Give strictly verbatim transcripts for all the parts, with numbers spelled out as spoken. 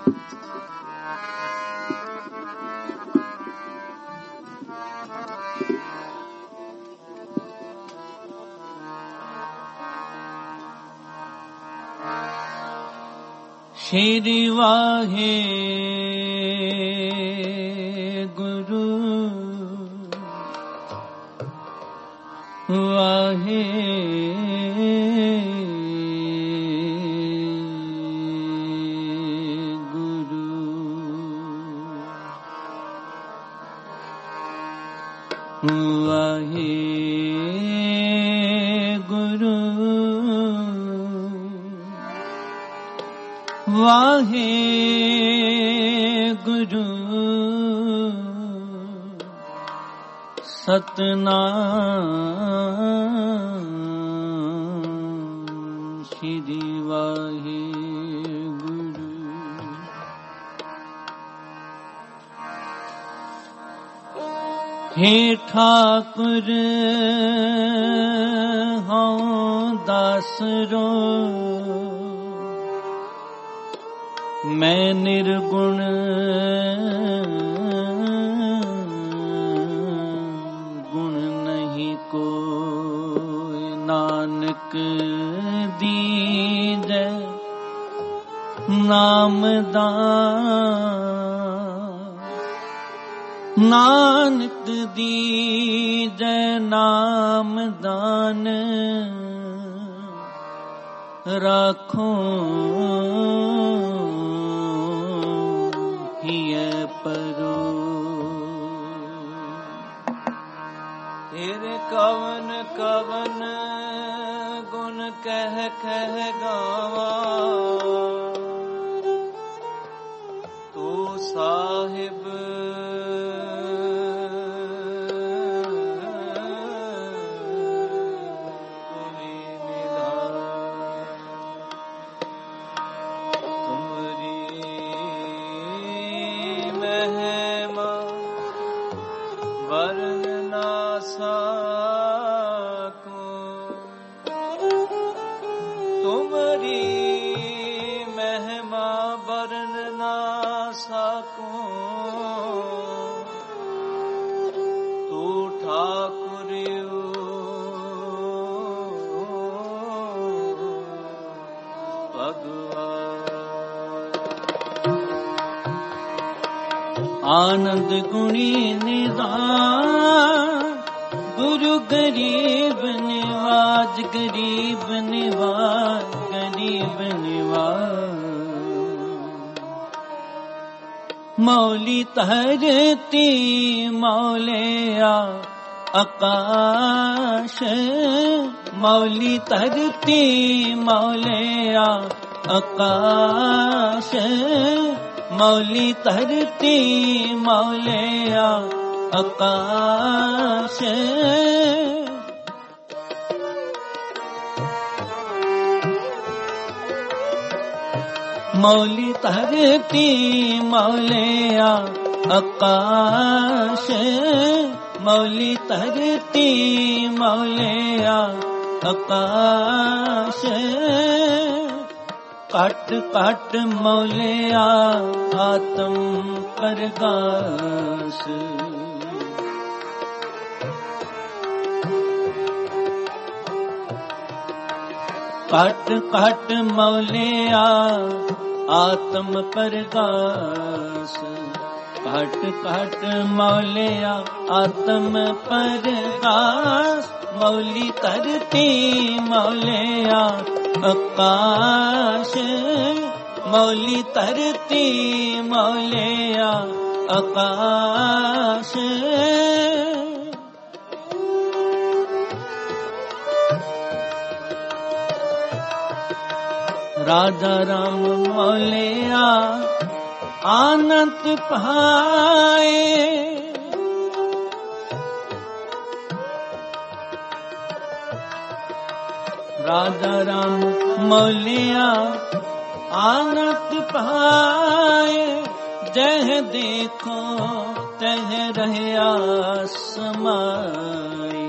श्री वाहे गुरु वाहे गुरु वाहे गुरु वाहे गुरु सतनाम श्री वाहे गुरु। हे ठाकुर हाँ दासरो मैं निर्गुण गुण नहीं कोई नानक दीजै नामदान नानक दीजै नामदान राखो परो। तेरे कवन कवन गुण कह कह गावा तू साहिब आनंद गुणी निधान गुरु गरीब निवाज गरीब निवाज गरीब निवाज मौली धरती मौलिया आकाश मौली धरती मौलिया आकाश मौली धरती मौलिया आकाश मौली धरती मौलिया आकाश मौली धरती मौलिया आकाश काट काट मौलिया आत्म प्रकाश काट काट मौलिया आत्म प्रकाश काट काट मौलिया आत्म प्रकाश मौली धरती मौलिया आकाश मौली धरती मौलिया आकाश राजा राम मौलिया आनंद पाए राजा राम मौलिया आनंद पाए जह देखो तह रहया समाए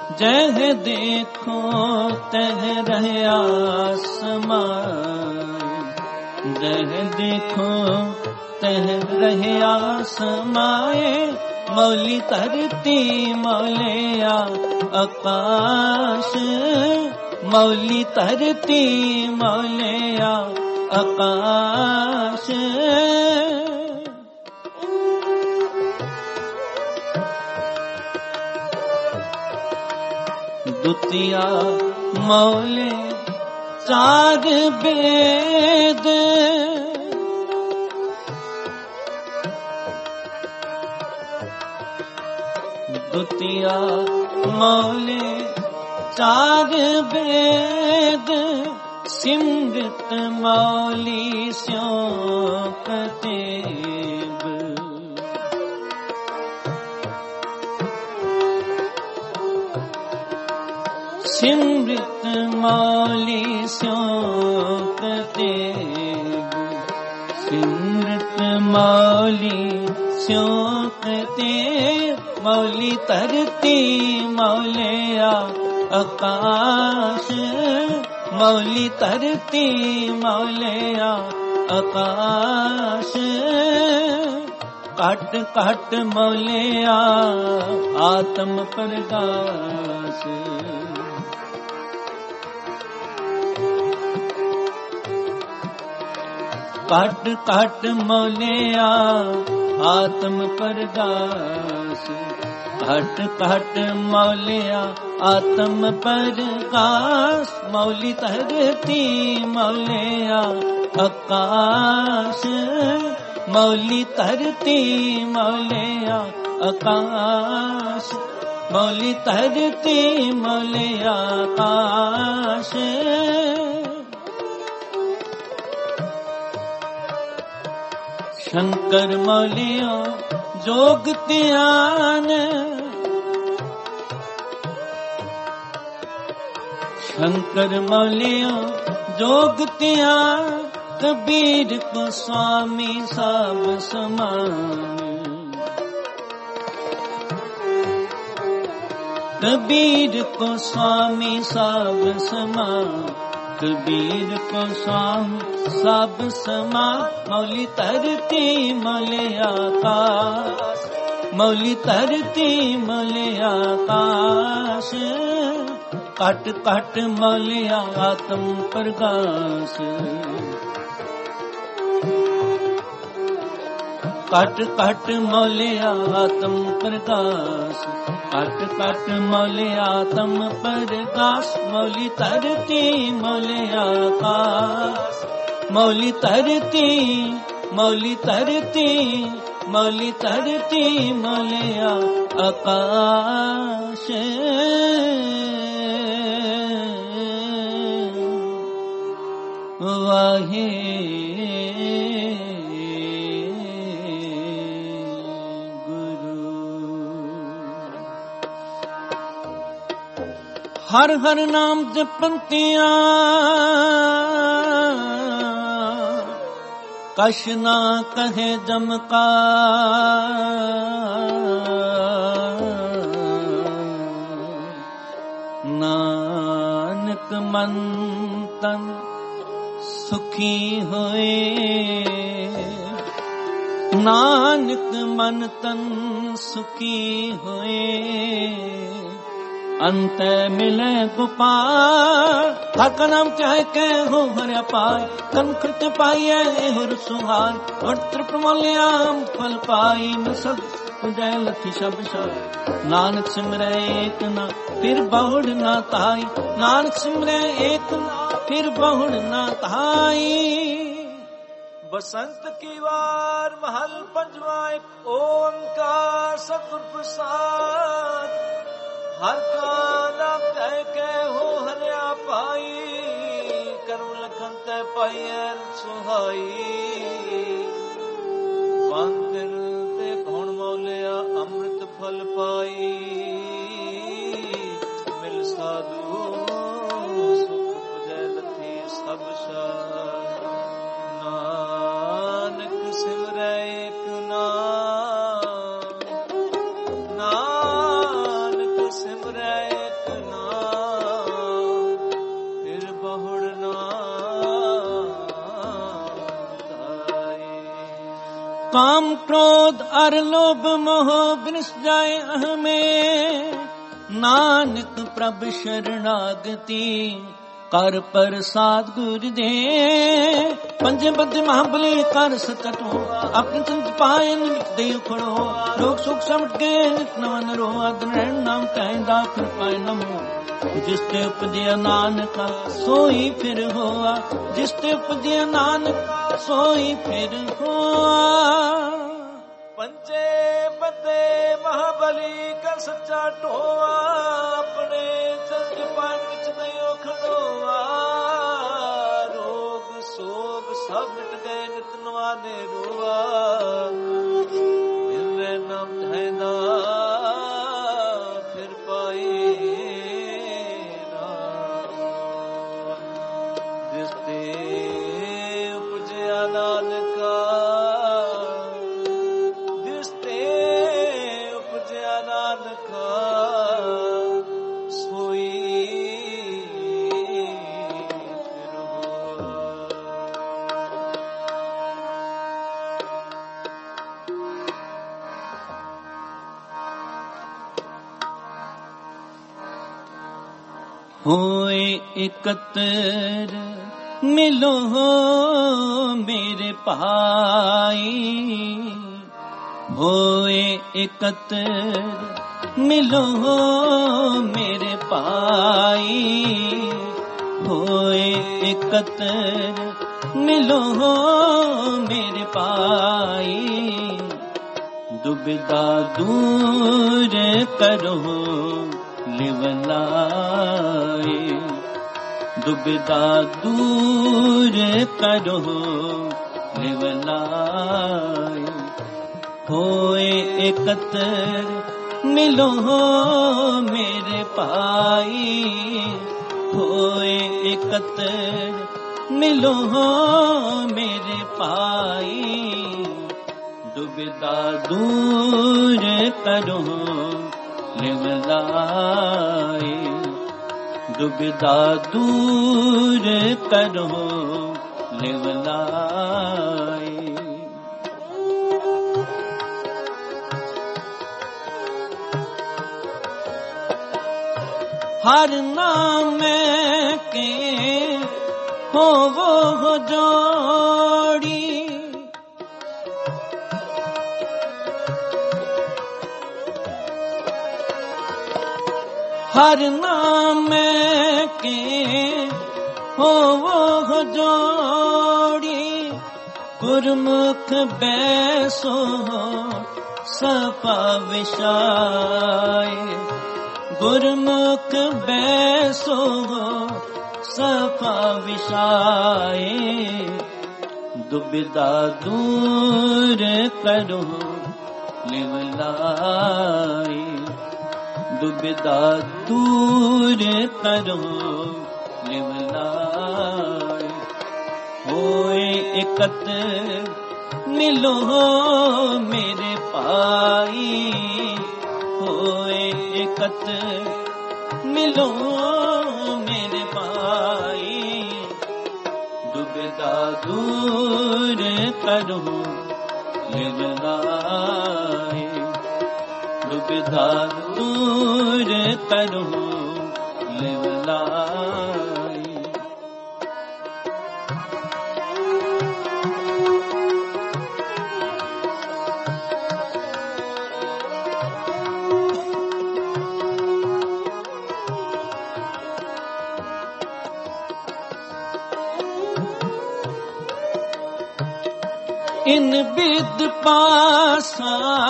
जह देखो तह रहया समाए, जह देखो तह रहया समाए, मौली धरती मौलिया आकाश, मौली धरती मौलिया आकाश। दुतिया मौले चार वेद, दुतिया मौले चार वेद, सिमृत मौली स्यों कतेब। सिमृत मौली स्यों कतेब, सिमृत मौली स्यों कतेब, मौली धरती मौलिया आकाश, मौली धरती मौलिया आकाश। काट काट मौलिया आत्म प्रकाश, काट काट मौलिया आत्म प्रकाश, काट काट मौलिया आत्म प्रकाश, मौली धरती मौलिया आकाश, मौली धरती मौलिया आकाश, मौली धरती मौलिया आकाश। शंकर मौलियो जोग ध्यान, शंकर मौलियो जोग ध्यान, कबीर को स्वामी सब समान, कबीर को स्वामी सब समान, कबीर को स्वामी सब समान, मौली धरती मौलिया आकाश, मौली धरती मौलिया आकाश। काट काट मौलिया आत्म प्रकाश, काट काट मौलिया आत्म प्रकाश, काट काट मौलिया आत्म प्रकाश, मौली धरती मौलिया आकाश, मौली धरती मौली धरती मौली धरती मौलिया आकाश। वाहे हर हर नाम जपंतिया, कश ना कहे जमका, नानक मन तन सुखी होए, नानक मन तन सुखी होए, अंत मिले गोपाल। हर का नाम चाहे के हो हर पाए, तन कृत पाइए हुर सुहार, और त्रिप्रमल्याम फल पाई सब जय लथी सब सार। नानक सिमरे एक ना फिर बहुड़ ना ताई, नानक सिमरे एक ना फिर बहुड़ ना ताई। बसंत की वार महल पंजवा, एक ओंकार सतगुर प्रसाद। हर का नाम कह के हो हरिया पाई, कर्म लखन तय पाइए सुहाई। बांकर ते कौन मौलिया अमृत फल पाई, मिल साधु सुख जय लथी सब सार। नानक सिमरै एक नाम, नानक सिमरै एक काम क्रोध अर लोभ मोह बिनस जाए अहमे, नानक प्रभ शरणागति कर प्रसाद गुर दे। पंजे बद महाबली कर सकटो, अपने चंद पाए नित दे खड़ो। लोग सुख समट के नित नवन रो, अदन रहन नाम कहदा फिर पाए नमो। जिस ते उपजया नानका सोई फिर होआ, जिस ते उपजया नानका सोई फिर होआ। पंजे बदे महाबली कर सच्चा ढोआ, अपने चंद पान विच दयो खड़ोआ। रोग सोग सब मिट गए नित नवाने रोआ, निर्णय नाम धैदा फिर पाए ना। जिस ते उपजया नानका, नानका सोई फिर होए एकत्र मिलो मेरे भाई, होए एकत्र मिलो मेरे भाई। होए एकत्र मिलो मेरे भाई, दुविधा दूर करो लिवलाए। दुविधा दूर करो लिवलाए। होए एकत्र मिलो मेरे भाई, होए एकत्र मिलो मेरे भाई। दुविधा दूर करो लिवलाए। दुविधा दूर करो लिवलाए। हर नाम के हो वो हो जोड़ी, हर नाम के हो वो हो जोड़ी। गुरमुख बैसो सपा विषाए। गुरमुख बैसो सफा विषाए। दुविधा दूर करो लिवलाए। दुविधा दूर करो लिवलाए। होए एकत्र मिलो मेरे भाई। होए एकत्र मिलो मेरे भाई। दुविधा दूर करो लिवलाए। दुविधा दूर करो लिवलाए। इन बिद पासा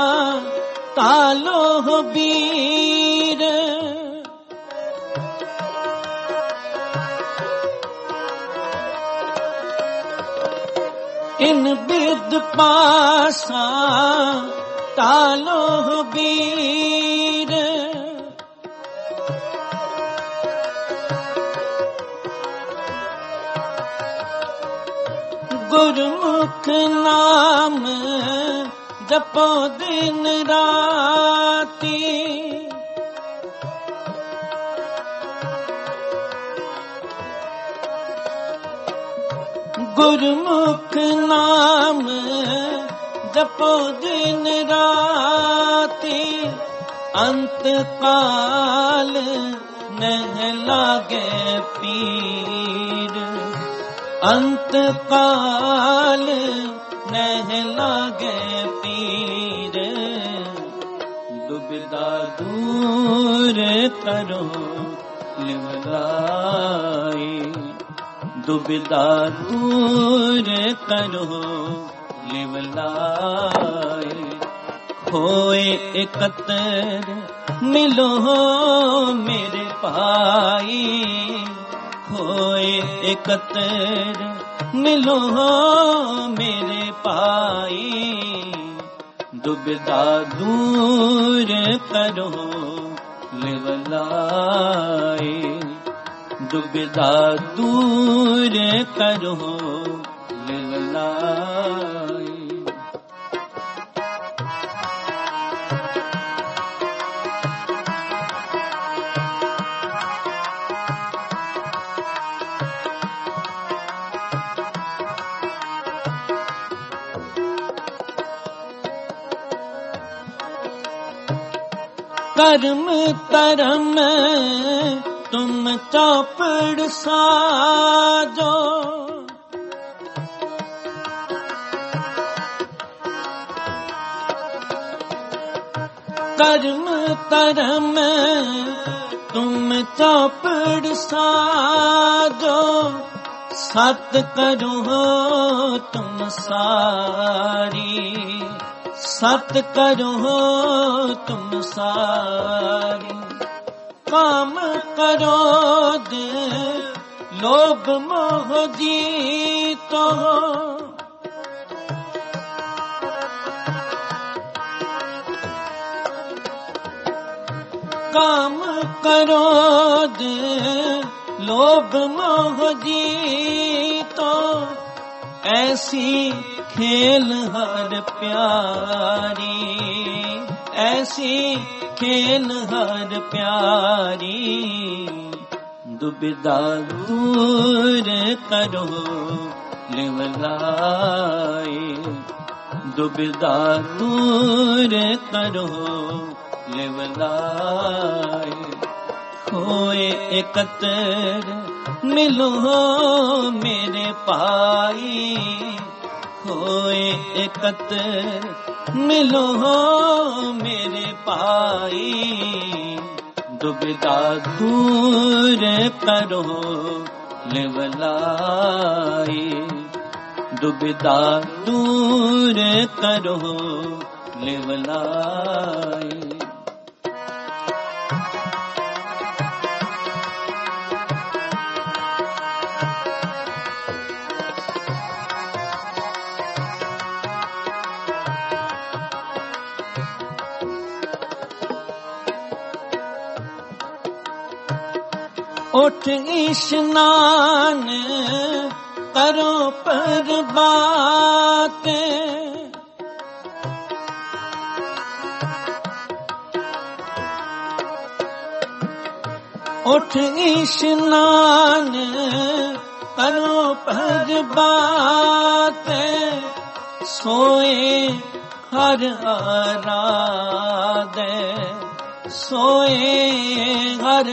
तालो बीर। इन बिद पासा तालो बीर। गुरमुख नाम जपो दिन राती। गुरमुख नाम जपो दिन राती अंत काल नह लागे पीर अंत काल नह लागे पीर दुविधा दूर करो लिवलाई दुविधा दूर करो लिवलाई होए एकत्र मिलो मेरे पाई होए एकत्र मिलो मेरे पाई दुविधा दूर करो लिवलाई दुविधा दूर करो लिवलाई कर्म तरम तुम चौपड़ साजो कर्म तरम तुम चौपड़ साजो सत करो तुम सारी सत करो तुम सारी काम करो दे लोभ मोह जीतो काम करो दे लोभ मोह जीतो ऐसी खेल हर प्यारी ऐसी खेल हर प्यारी दुविधा दूर करो लिवलाई दुविधा दूर करो लिवलाई होए एकत्र मिलो मेरे पाई होए एकत्र मिलो मेरे पाई दुविधा दूर करो लिवलाई दुविधा दूर करो लिवलाई उठ स्नान करो पर बात उठ स्नान करो पर बात सोए हर आराधे सोए हर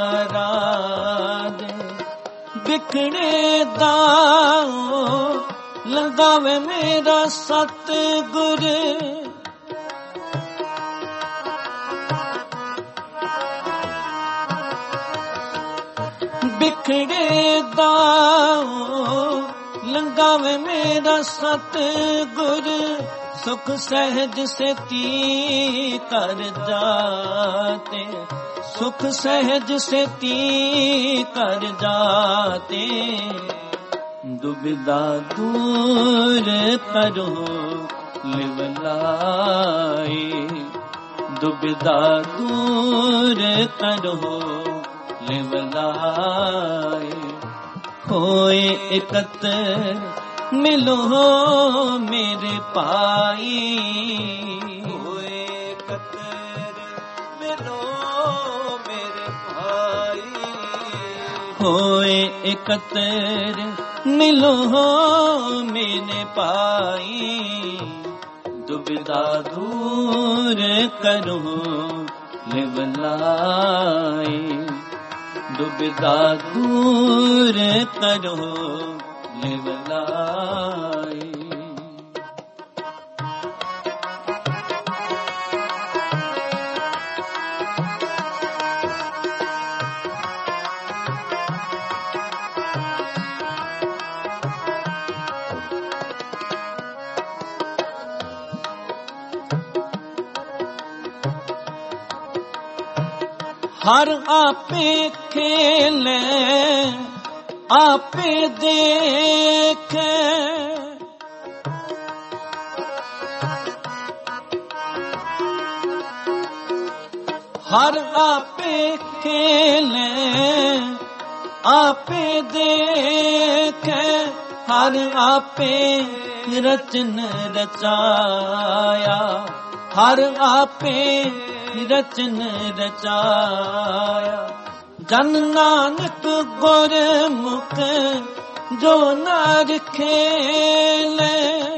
आराधे बिखड़े दाओ लगावे मेरा सतगुर बिखड़े दाओ लगावे मेरा सतगुर सुख सहज से ती कर जाते सुख सहज से ती कर जाते दुविधा दूर करो लिवलाई दुविधा दूर करो लिवलाई होए एकत्र मिलो मेरे पाई होए एकत्र मिलो मेरे भाई होए एकत्र मिलो मेरे पाई दुविधा दूर करो लिवलाए, दुविधा दूर करो लिवलाए। हर आपे खेले आपे देखे, हर आपे खेले आपे देखे, हर आपे रचन रचाया, हर आपे रचन रचाया। जन नानक गुरमुख जो नर खेले,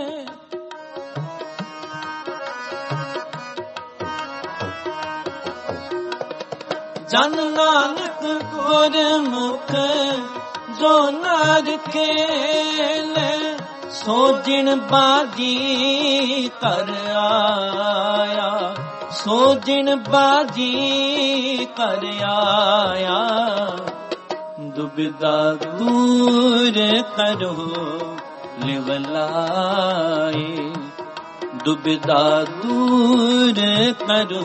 जन नानक गुरमुख जो नर खेले, सो जिन बाजी कर आया, सो जिन बाजी कर आया। दुविधा दूर करो लिवलाए, दुविधा दूर करो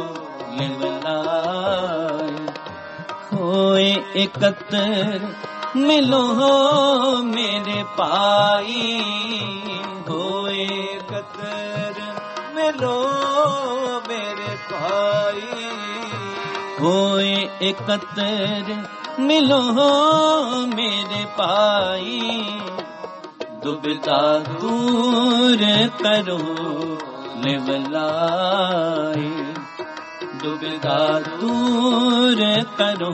लिवलाए। होए एकत्र मिलो मेरे पाई, होए एकत्र मिलो मेरे भाई, होए एकत्र मिलो मेरे पाई। दुविधा दूर करो लिवलाए, दुविधा दूर करो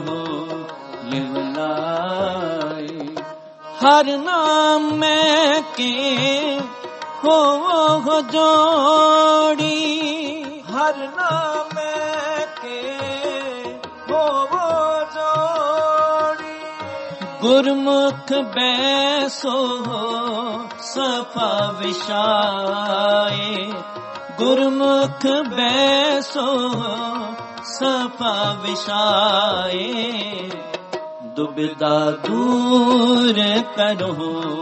लिवलाए। हर नाम में के हो हो जोड़ी, हर नाम के हो वो जोड़ी। गुरमुख बैसो सफा विषाए, गुरमुख बैसो सफा विषाए। दुविधा दूर करो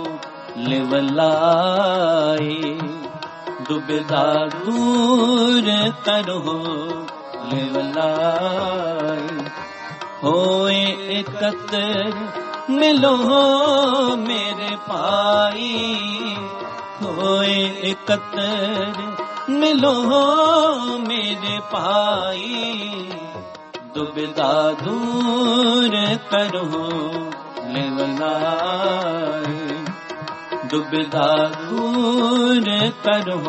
लिवलाए, दुविधा दूर करो लिवलाए। होए एकत्र मिलो मेरे पाई, होए एकत्र मिलो मेरे पाई। दुविधा दूर करो लिवलाए, दुविधा दूर करो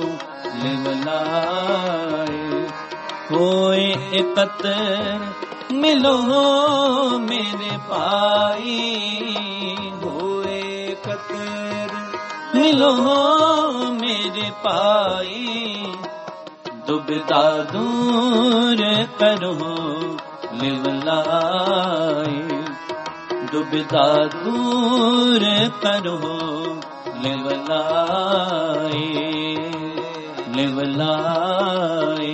लिवलाए। होए एकत्र मिलो मेरे पाई, होए एकत्र मिलो मेरे पाई। दुविधा दूर करो लिवलाए, दुविधा दूर करो लिवलाए, लिवलाए,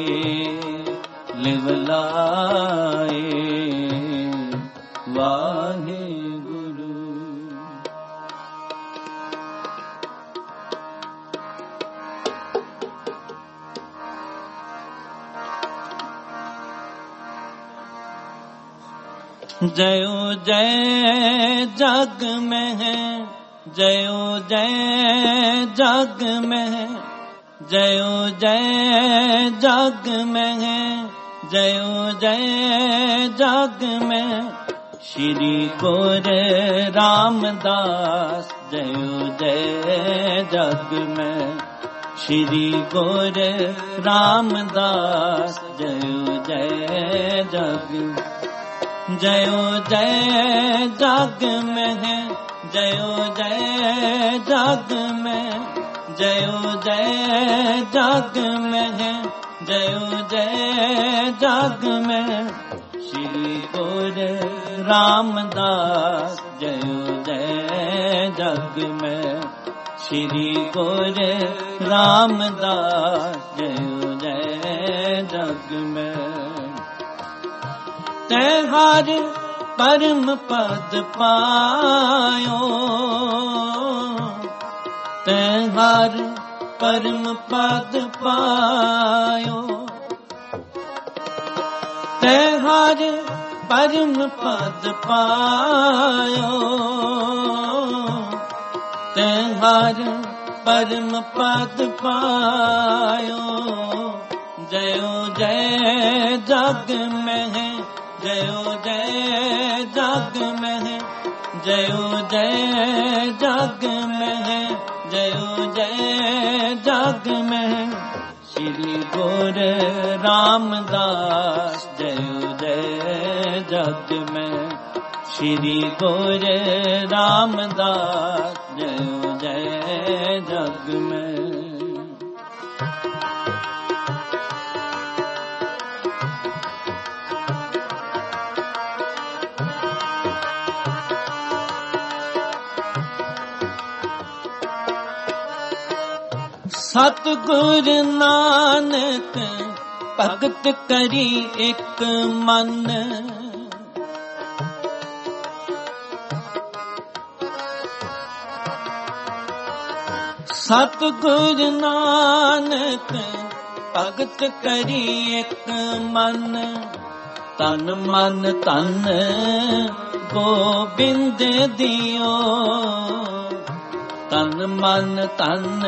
लिवलाए। वाहे गुरु। जयो जय जग में है, जयो जय जग में है, जयो जय जग में है, जयो जय जग में। श्री गुरु रामदास जयो जय जग में, श्री गुरु रामदास जयो जय जग। जयो जय जग में है, जयो जय जग में, जयो जय जग में है, जयो जय जग में। श्री गुरु रामदास जयो जय जग में, श्री गुरु रामदास जयो जय जग में। तेहार परम पद पायो, तेहार परम पद पायो, तेहार परम पद पायो, तेहार परम पद पायो। जयो जय जग में है, जयो जय जग में है, जयो जय जग में है, जयो जय जग में। श्री गुरु रामदास जयो जय जग में, श्री गुरु रामदास जयो जय जग में। सतगुर नानक भगत करी एक मन, सतगुर नानक भगत करी एक मन। तन मन तन गोबिंद दियो, तन मन तन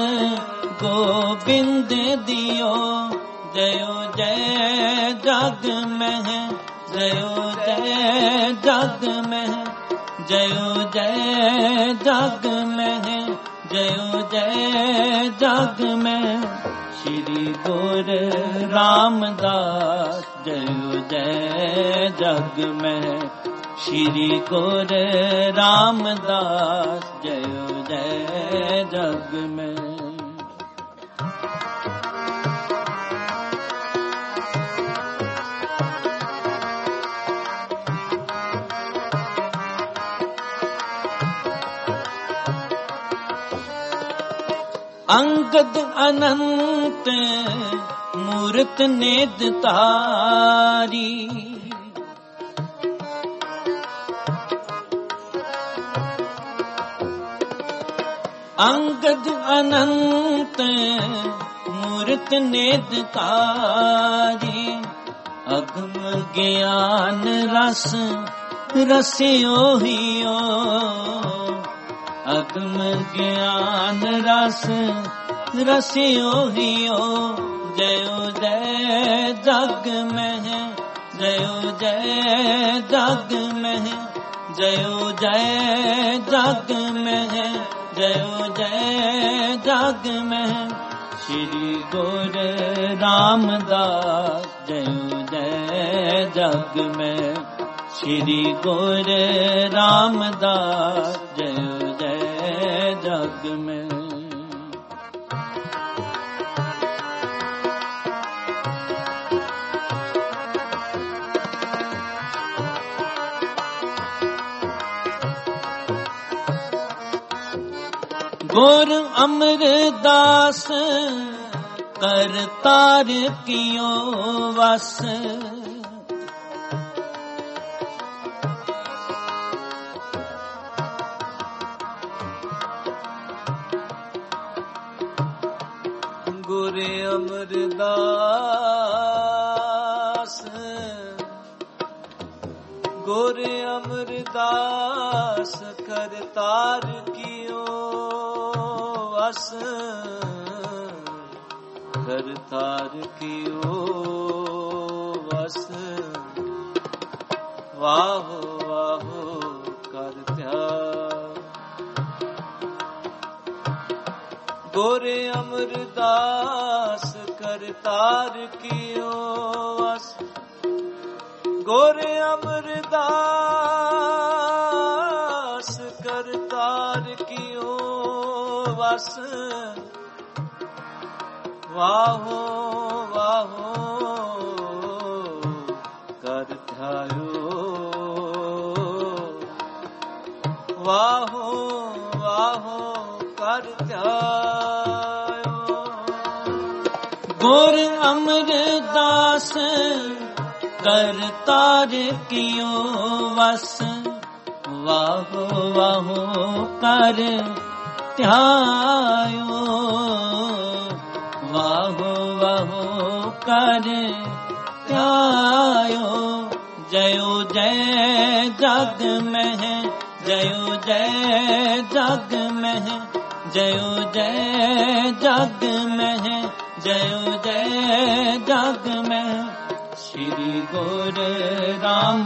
गोबिंद दियो। जयो जय जग में है, जयो जय जग में है, जयो जय जग में है, जयो जय जग में। श्री गुरु रामदास जयो जय जग में, श्री गुरु रामदास जयो जय जग में। अंगद अनंत मूरत नेद तारी, अंगद अनंत मूरत नेद तारी। अगम ज्ञान रस रसियो हियो, अगम ज्ञान रस रसियो हियो। जयो जय जग में है, जयो जय जग में है, जयो जय जग में है, जयो जय जग में। श्री गुरु रामदास जयो जय जग में, श्री गुरु रामदास जयो जय जग में। गुरु अमरदास करतार कियो वस, गुरु अमरदास, गुरु अमरदास करतार कियो वस, करतार कियो वस। वाहो वाहो कर त्याग, गुरु अमरदास करतार कियो वस, गुरु अमरदास करतार कियो दास वाहो वाहो कर ध्यायो वाहो वाहो कर ध्यायो गुर अमरदास कर तार कियो वस वाहो वाहो कर ध्यायो वाहो वाहो कर ध्यायो जयो जय जग में जयो जय जग में जयो जय जग में जयो जय जग में श्री गुरु राम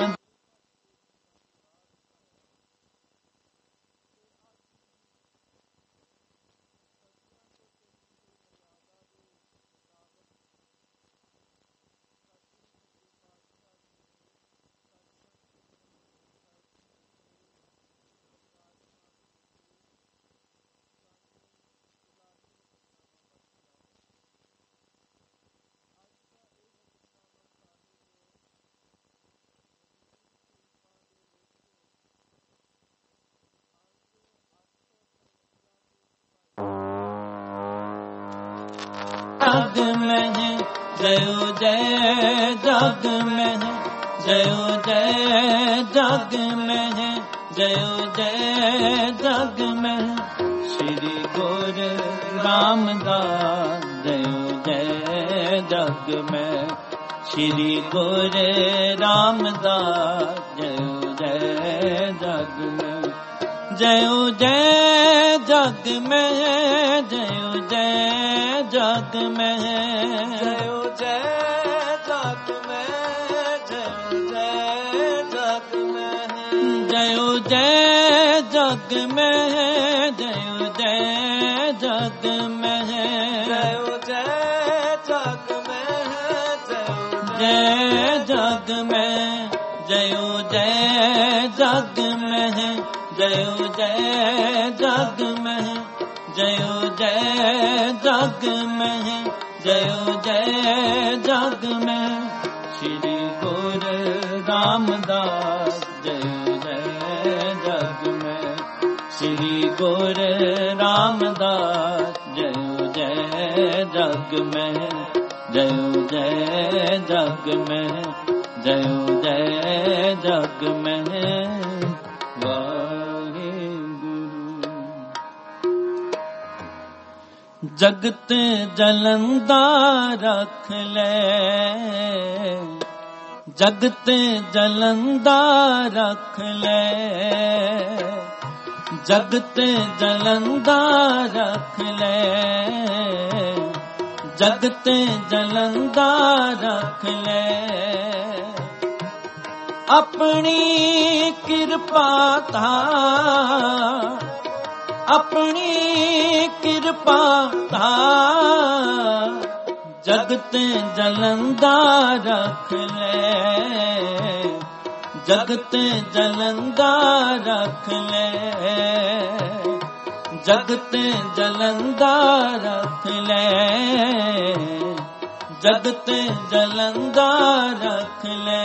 जग में जयो जय जग में जयो जय जग में जयो जय जग में श्री गुरु रामदास जयो जय जग में श्री गुरु रामदास जयो जय जग में जयो जय जग में जयो जय जग में जयो जय जग में जयो जय जग में जयो जय जग में जयो जय जग में जयो जय जग में जय जग में जयो जय जग में जयो जय जग में जयो जय जग में जयो जय जग में श्री गुरु रामदास जयो जय जग में श्री गुरु रामदास जयो जय जग में जयो जय जग में जयो जय जग में जगत जलंदा रख ले जगत जलंदा रख ले जगत जलंदा रख ले जगत जलंदा रख ले अपनी कृपा था अपनी कृपा था जगत जलंदा रख ले जगत जलंदा रख ले जगत जलंदा रख ले जगत जलंदा रख ले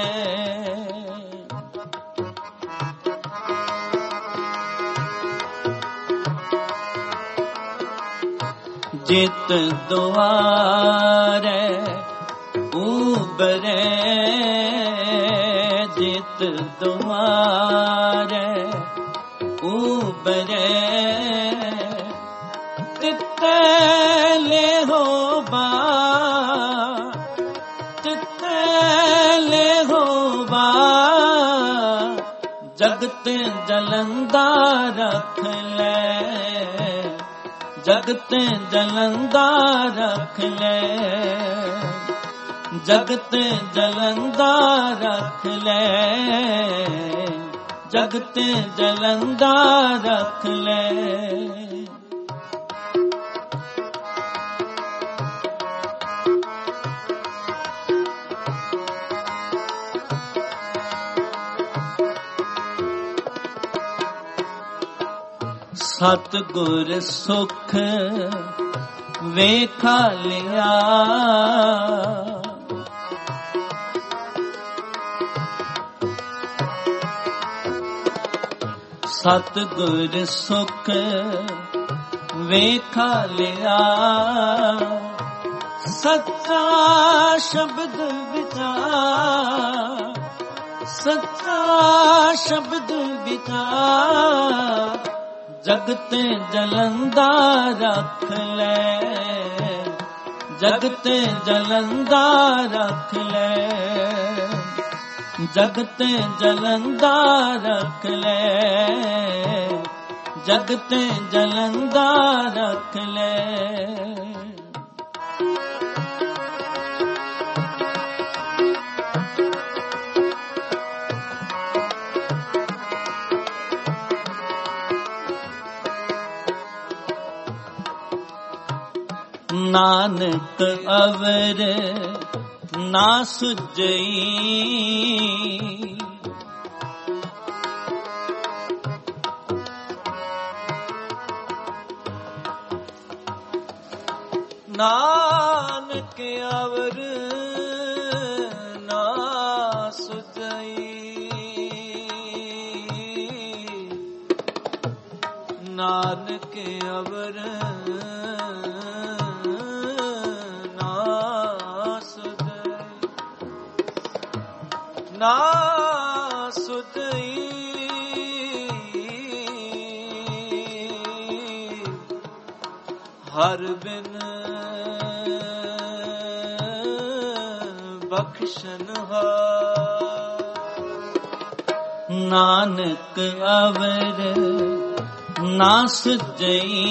जित द्वारे उबरे जित द्वारे उबरे तित्ते ले हो बा तित्ते ले हो बा जगत जलंदा रख ले जगत जलंदा रख ले जगत जलंदा रख ले जगत जलंदा रख ले ਸਤਿਗੁਰ ਸੁਖ ਵੇਖਾ ਲਿਆ, ਸਤਿਗੁਰ ਸੁਖ ਵੇਖਾ ਲਿਆ, ਸੱਚਾ ਸ਼ਬਦ ਵਿਚਾਰ, ਸੱਚਾ ਸ਼ਬਦ ਵਿਚਾਰ, ਜਗਤ ਜਲੰਦਾ ਰੱਖ ਲੈ, ਜਗਤ ਜਲੰਦਾ ਰੱਖ ਲੈ, ਜਗਤ ਜਲੰਦਾ ਰੱਖ ਲੈ, ਜਗਤ ਜਲੰਦਾ ਰੱਖ ਲੈ। ਨਾਨਕ ਅਵਰ ਨਾ ਸੁਝਈ, ਨਾਨਕ ਅਵਰ ਨਾ ਸੁਝਈ, ਨਾਨਕ ਅਵਰ ਨਾ ਸੁਝਈ, ਹਰ ਬਿਨ ਬਖਸ਼ਨਹਾਰ। ਨਾਨਕ ਅਵਰ ਨਾ ਸੁਝਈ,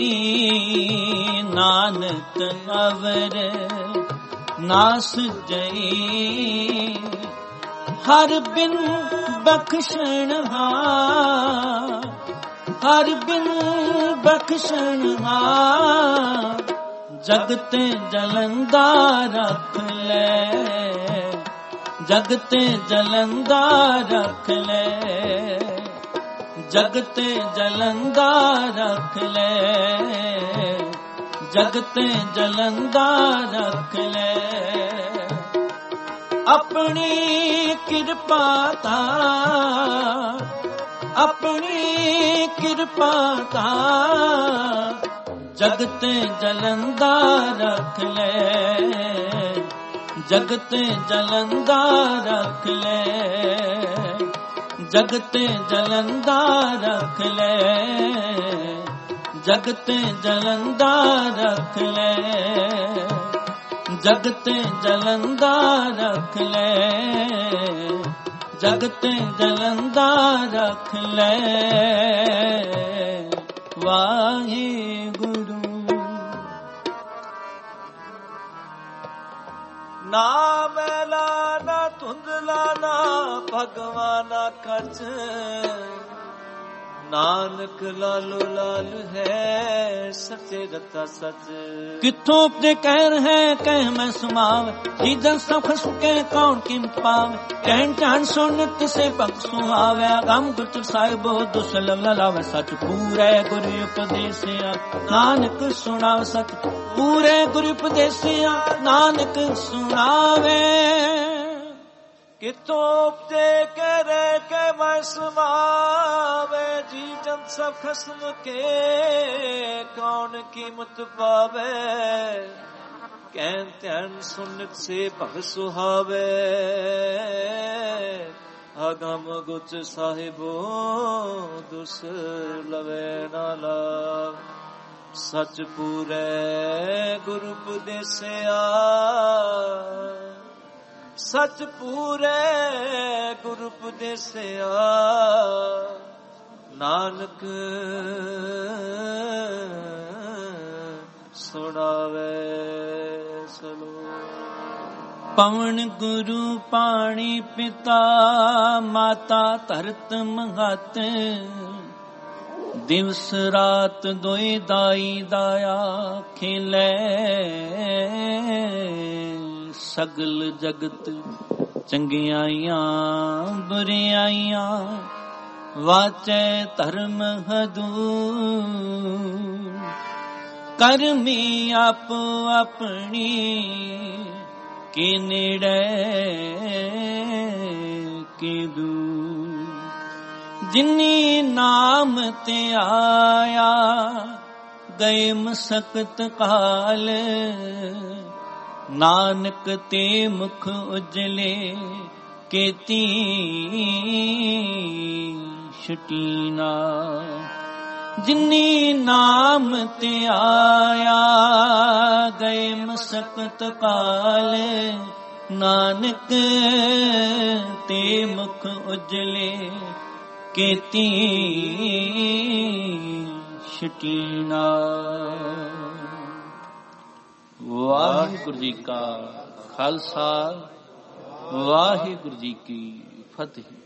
ਨਾਨਕ ਅਵਰ ਨਾ ਸੁਝਈ, ਹਰ ਬਿਨ ਬਖਸ਼ਨਹਾਰ, ਹਰ ਬਿਨ ਬਖਸ਼ਨਹਾਰ, ਜਗਤ ਜਲੰਦਾ ਰੱਖ ਲੈ, ਜਗਤ ਜਲੰਦਾ ਰੱਖ ਲੈ, ਜਗਤ ਜਲੰਦਾ ਰੱਖ ਲੈ, ਜਗਤ ਜਲੰਦਾ ਰੱਖ ਲੈ। ਆਪਣੀ ਕਿਰਪਾ ਤਾ, ਆਪਣੀ ਕਿਰਪਾ ਤਾ, ਜਗਤ ਜਲੰਦਾ ਰੱਖ ਲੈ, ਜਗਤ ਜਲੰਦਾ ਰੱਖ ਲੈ, ਜਗਤ ਜਲੰਦਾ ਰੱਖ ਲੈ, ਜਗਤ ਜਲੰਦਾ ਰੱਖ ਲੈ, ਜਗਤ ਜਲੰਦਾ ਰੱਖ ਲੈ, ਜਗਤ ਜਲੰਦਾ ਰੱਖ ਲੈ। ਵਾਹਿਗੁਰੂ। ਨਾ ਮੈਲਾ ਨਾ ਧੁੰਦਲਾ ਨਾ ਭਗਵਾਨਾ ਖਚ, ਨਾਨਕ ਲਾਲੋ ਲਾਲ ਹੈ ਸੱਚੇ ਰਤਾ ਸੱਚ। ਕਿੱਥੋਂ ਉਪਦੇ ਕਹਿਰ ਹੈ ਕਹਿ ਮੈਂ ਸੁਮਾਵੇ, ਜੀਜਨ ਸਭ ਸੁਕੇ ਕੌਣ ਕੀਮਤ ਪਾਵੇ। ਕਹਿਣ ਧਿਆਨ ਸੁਣ ਤਿਸੇ ਭਗਤ ਸੁਹਾਵੇ, ਗਮ ਗੁਰ ਸਾਹਿਬੋ ਦੁਸਲਮ ਲਾਵੇ। ਸੱਚ ਪੂਰੇ ਗੁਰ ਉਪਦੇਸਿਆ ਨਾਨਕ ਸੁਣਾਵੇ, ਸੱਚ ਪੂਰੇ ਗੁਰ ਉਪਦੇਸਿਆ ਨਾਨਕ ਸੁਣਾਵੇ। ਕਿਤੋਂ ਉਪਦੇ ਕਰੇ ਕੇ ਮੈਂ ਸੁਮਾਵੇ, ਜੀ ਜਨ ਸਭ ਖਸਮ ਕੇ ਕੌਣ ਕੀਮਤ ਪਾਵੇ। ਕਹਿਣ ਧਿਆਨ ਸੁਨਤ ਸੇ ਭਗਤ ਸੁਹਾਵੇ, ਅਗਮ ਗੁਚ ਸਾਹਿਬੋ ਦੁਸ ਲਵੇ ਨਾ ਲਾਭ। ਸਚ ਪੂਰੇ ਗੁਰ ਉਪਦੇਸਿਆ, ਸਚ ਪੂਰੇ ਗੁਰ ਉਪਦੇਸਿਆ ਨਾਨਕ ਸੁਣਾਵੇ ਸਲੋਕ। ਪਵਨ ਗੁਰੂ ਪਾਣੀ ਪਿਤਾ ਮਾਤਾ ਧਰਤ ਮਹਤ, ਦਿਵਸ ਰਾਤ ਦੋਇ ਦਾਈ ਦਾਇਆ ਖੇਲੇ। ਸਗਲ ਜਗਤ ਚੰਗਿਆਈਆਂ ਬੁਰਿਆਈਆਂ ਵਾਚੈ ਧਰਮ ਹਦੂਰ, ਕਰਮੀ ਆਪੋ ਆਪਣੀ ਕੇ ਨੇੜੇ ਕੇ ਦੂਰ। ਜਿਨੀ ਨਾਮ ਤੇ ਆਇਆ ਗਏ ਮਸਕਤ ਕਾਲ, ਨਾਨਕ ਤੇ ਮੁਖ ਉਜਲੇ ਕੇਤੀ ਛੁਟੀਨਾ। ਜਿਨੀ ਨਾਮ ਤੇ ਆਇਆ ਗਏ ਮਸਕਤ ਕਾਲ, ਨਾਨਕ ਤੇ ਮੁਖ ਉਜਲੇ ਕੇਤੀ ਛੁਟੀਨਾ। ਵਾਹਿਗੁਰੂ ਜੀ ਕਾ ਖਾਲਸਾ, ਵਾਹਿਗੁਰੂ ਜੀ ਕੀ ਫਤਿਹ।